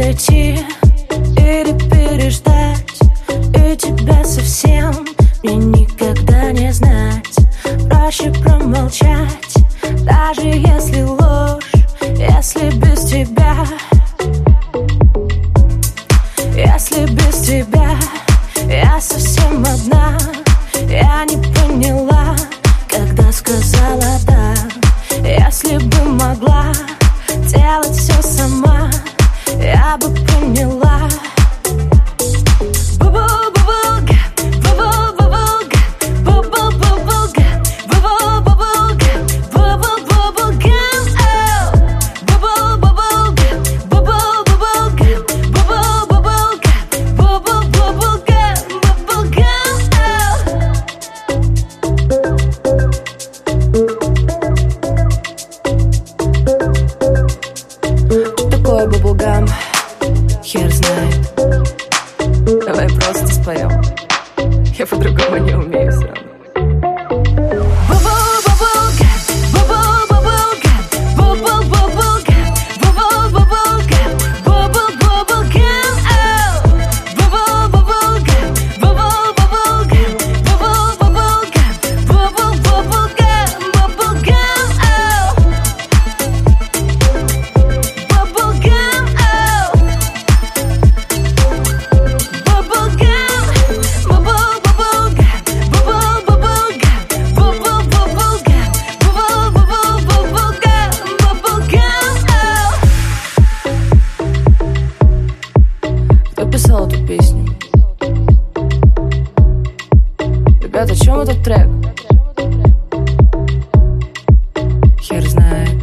дойти или переждать, и тебя совсем мне никогда не знать. Проще промолчать, даже если ложь, если без тебя. Если без тебя я совсем одна. Я не поняла, когда сказала да. Если бы могла делать все сама, я бы поняла. Бабулгам, хер знает. Давай просто споем. Я по-другому не умею все равно. Писал эту песню. Ребята, о чем этот трек? Хер знает.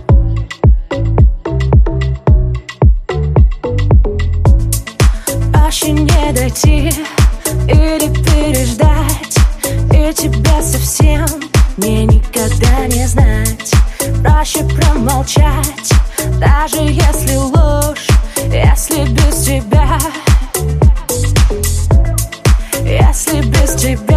Проще не дойти или переждать, и тебя совсем мне никогда не знать. Проще промолчать, даже если ложь, если без тебя. Если без тебя